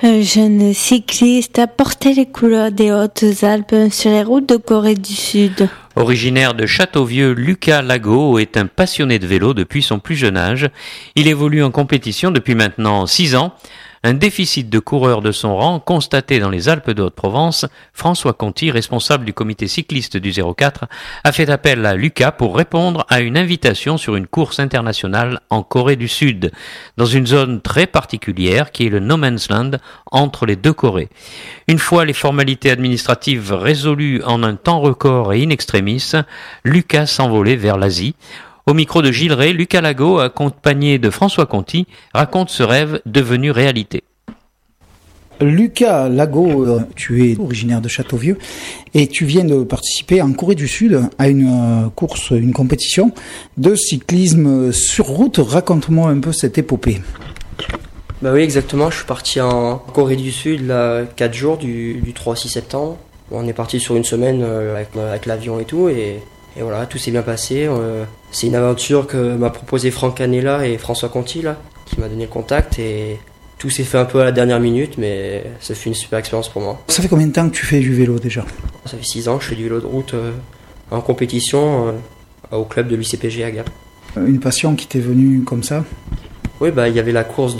Un jeune cycliste a porté les couleurs des Hautes-Alpes sur les routes de Corée du Sud. Originaire de Châteauvieux, Lucas Lago est un passionné de vélo depuis son plus jeune âge. Il évolue en compétition depuis maintenant 6 ans. Un déficit de coureurs de son rang constaté dans les Alpes de Haute-Provence, François Conti, responsable du comité cycliste du 04, a fait appel à Lucas pour répondre à une invitation sur une course internationale en Corée du Sud, dans une zone très particulière qui est le No Man's Land entre les deux Corées. Une fois les formalités administratives résolues en un temps record et in extremis, Lucas s'envolait vers l'Asie. Au micro de Gilles Ray, Lucas Lago, accompagné de François Conti, raconte ce rêve devenu réalité. Lucas Lago, tu es originaire de Châteauvieux et tu viens de participer en Corée du Sud à une course, une compétition de cyclisme sur route. Raconte-moi un peu cette épopée. Bah oui, exactement. Je suis parti en Corée du Sud là, 4 jours du 3 au 6 septembre. On est parti sur une semaine avec l'avion et tout et voilà, tout s'est bien passé. C'est une aventure que m'a proposé Franck Canella et François Conti là, qui m'a donné le contact et tout s'est fait un peu à la dernière minute, mais ça fait une super expérience pour moi. Ça fait combien de temps que tu fais du vélo déjà ? Ça fait 6 ans que je fais du vélo de route en compétition au club de l'UCPG à Gap. Une passion qui t'est venue comme ça ? Oui, bah il y avait la course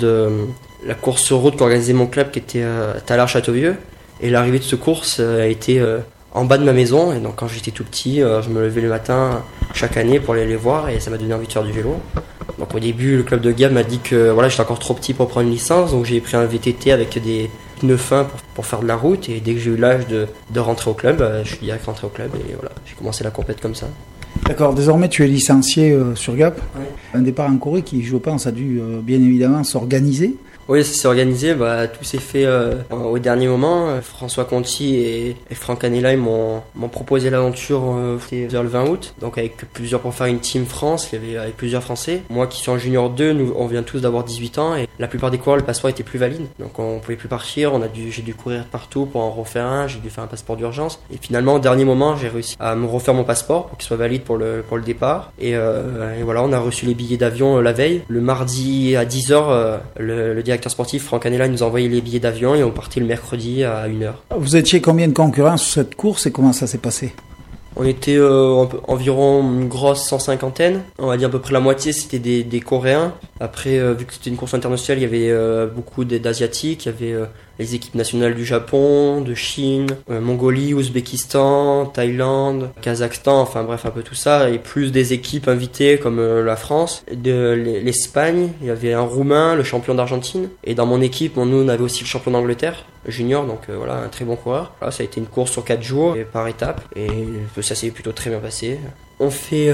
sur route qu'organisait mon club qui était à Tallard-Châteauvieux et l'arrivée de cette course a été en bas de ma maison, et donc quand j'étais tout petit, je me levais le matin chaque année pour aller les voir et ça m'a donné envie de faire du vélo. Donc au début, le club de Gap m'a dit que voilà, j'étais encore trop petit pour prendre une licence, donc j'ai pris un VTT avec des pneus fins pour faire de la route, et dès que j'ai eu l'âge de rentrer au club, je suis direct rentré au club et voilà, j'ai commencé la compète comme ça. D'accord, désormais tu es licencié sur Gap. Oui. Un départ en Corée qui, je pense, a dû bien évidemment s'organiser. Oui, ça s'est organisé, tout s'est fait au dernier moment. François Conti et Franck Canella m'ont proposé l'aventure vers le 20 août, donc pour faire une team France, avec plusieurs Français. Moi qui suis en junior 2, on vient tous d'avoir 18 ans et la plupart des coureurs, le passeport était plus valide, donc on pouvait plus partir. J'ai dû courir partout pour en refaire un, j'ai dû faire un passeport d'urgence et finalement au dernier moment j'ai réussi à me refaire mon passeport pour qu'il soit valide pour le départ et voilà, on a reçu les billets d'avion la veille. Le mardi à 10h, le directeur sportif Franck Canella nous a envoyé les billets d'avion et on partait le mercredi à 1h. Vous étiez combien de concurrents sur cette course et comment ça s'est passé ? On était environ une grosse 150aine, on va dire à peu près la moitié c'était des Coréens. Après, vu que c'était une course internationale, il y avait beaucoup d'Asiatiques, il y avait les équipes nationales du Japon, de Chine, Mongolie, Ouzbékistan, Thaïlande, Kazakhstan, enfin bref un peu tout ça, et plus des équipes invitées comme la France, l'Espagne, il y avait un Roumain, le champion d'Argentine, et dans mon équipe, nous on avait aussi le champion d'Angleterre, junior, donc voilà, un très bon coureur. Voilà, ça a été une course sur 4 jours, et par étapes, et ça s'est plutôt très bien passé. On fait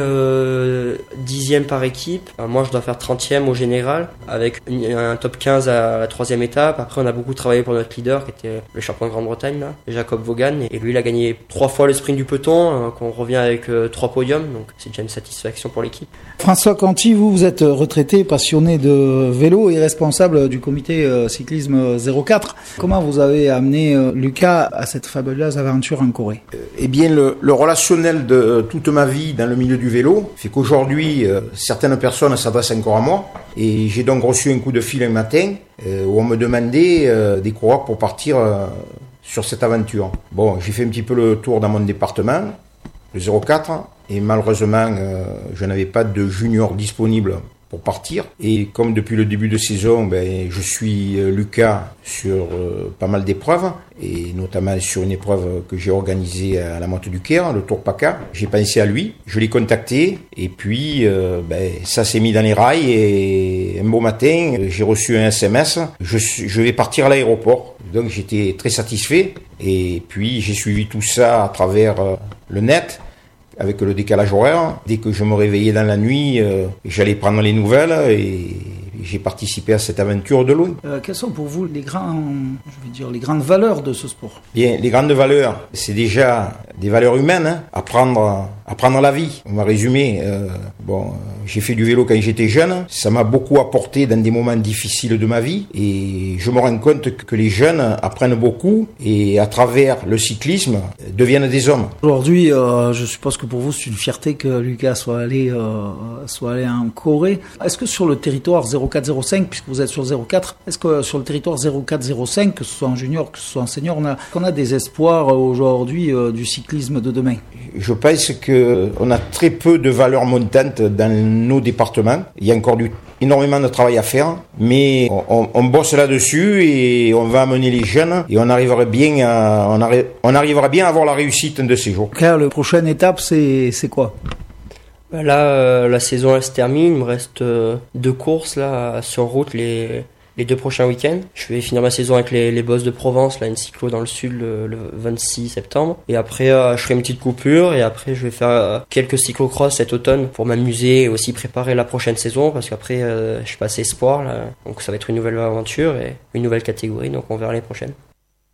10e par équipe. Moi, je dois faire 30e au général, avec un top 15 à la 3e étape. Après, on a beaucoup travaillé pour notre leader, qui était le champion de Grande-Bretagne, là, Jacob Vaughan. Et lui, il a gagné 3 fois le sprint du peloton, qu'on revient avec 3 podiums. Donc, c'est déjà une satisfaction pour l'équipe. François Conti, vous êtes retraité, passionné de vélo et responsable du comité cyclisme 04. Comment vous avez amené Lucas à cette fabuleuse aventure en Corée ? Eh bien, le relationnel de toute ma vie dans le milieu du vélo fait qu'aujourd'hui, certaines personnes s'adressent encore à moi. Et j'ai donc reçu un coup de fil un matin où on me demandait des coureurs pour partir sur cette aventure. Bon, j'ai fait un petit peu le tour dans mon département, le 04, et malheureusement, je n'avais pas de junior disponible pour partir. Et comme depuis le début de saison, je suis Lucas sur pas mal d'épreuves, et notamment sur une épreuve que j'ai organisée à la Motte du Caire, le Tour PACA. J'ai pensé à lui, je l'ai contacté, et puis ça s'est mis dans les rails, et un beau matin, j'ai reçu un SMS, je vais partir à l'aéroport. Donc j'étais très satisfait, et puis j'ai suivi tout ça à travers le net, avec le décalage horaire. Dès que je me réveillais dans la nuit, j'allais prendre les nouvelles et j'ai participé à cette aventure de loin. Quelles sont pour vous les grandes valeurs de ce sport ? Bien, les grandes valeurs, c'est déjà des valeurs humaines, apprendre apprendre la vie. On va résumer. J'ai fait du vélo quand j'étais jeune. Ça m'a beaucoup apporté dans des moments difficiles de ma vie. Et je me rends compte que les jeunes apprennent beaucoup et à travers le cyclisme deviennent des hommes. Aujourd'hui, je suppose que pour vous, c'est une fierté que Lucas soit allé en Corée. Est-ce que sur le territoire 0405, puisque vous êtes sur 04, est-ce que sur le territoire 0405, que ce soit en junior, que ce soit en senior, on a des espoirs aujourd'hui du cyclisme de demain? Je pense qu'on a très peu de valeurs montantes dans nos départements. Il y a encore énormément de travail à faire, mais on bosse là-dessus et on va amener les jeunes et on arrivera bien à avoir la réussite de ces jours. Claire, la prochaine étape, c'est quoi? Là, la saison elle se termine, il me reste 2 courses là sur route les 2 prochains week-ends. Je vais finir ma saison avec les Bosses de Provence, là une cyclo dans le sud le 26 septembre. Et après je ferai une petite coupure et après je vais faire quelques cyclocross cet automne pour m'amuser et aussi préparer la prochaine saison parce qu'après je passe espoir là. Donc ça va être une nouvelle aventure et une nouvelle catégorie, donc on verra les prochaines.